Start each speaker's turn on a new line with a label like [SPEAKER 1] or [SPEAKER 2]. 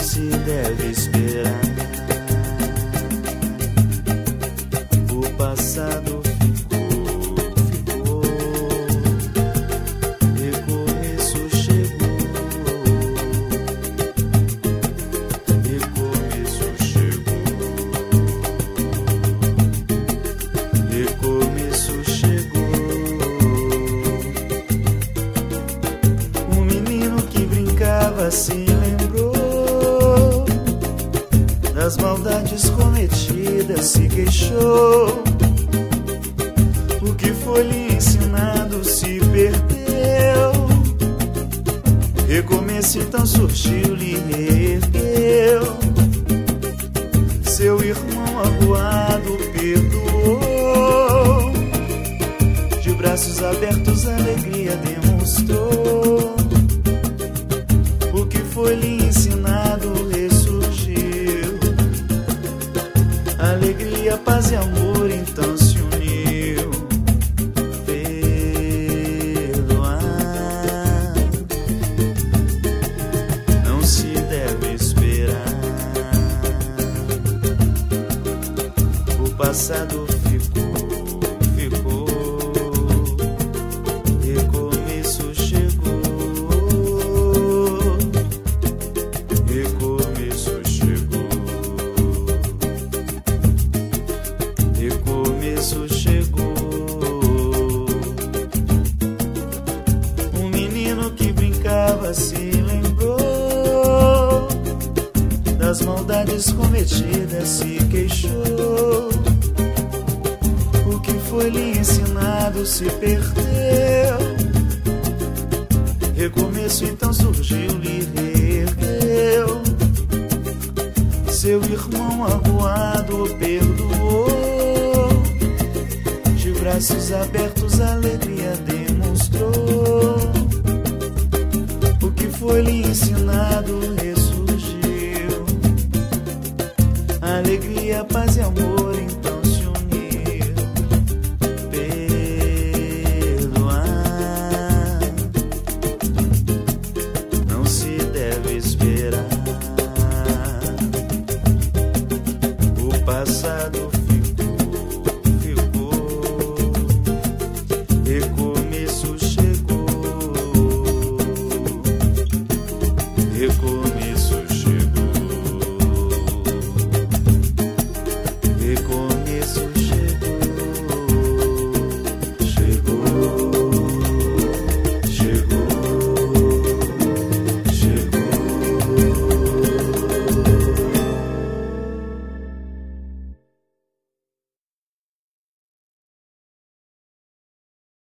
[SPEAKER 1] se deve esperar. O passado ficou, recomeço chegou, recomeço chegou, recomeço chegou. O menino que brincava se lembrou das maldades cometidas, se queixou. O que foi lhe ensinado se perdeu. Recomeço então surgiu, lhe reergueu. Seu irmão aguado perdoou. De braços abertos a alegria demonstrou. O que foi lhe ensinado ressurgiu. Alegria, paz e amor então se uniu. Perdoar não se deve esperar. O passado ficou, recomeço chegou, recomeço chegou, recomeço chegou. Um menino que brincava se lembrou das maldades cometidas, se queixou. O que foi lhe ensinado se perdeu. Recomeço então surgiu, lhe reergueu. Seu irmão aguado perdoou. De braços abertos a alegria demonstrou. O que foi lhe ensinado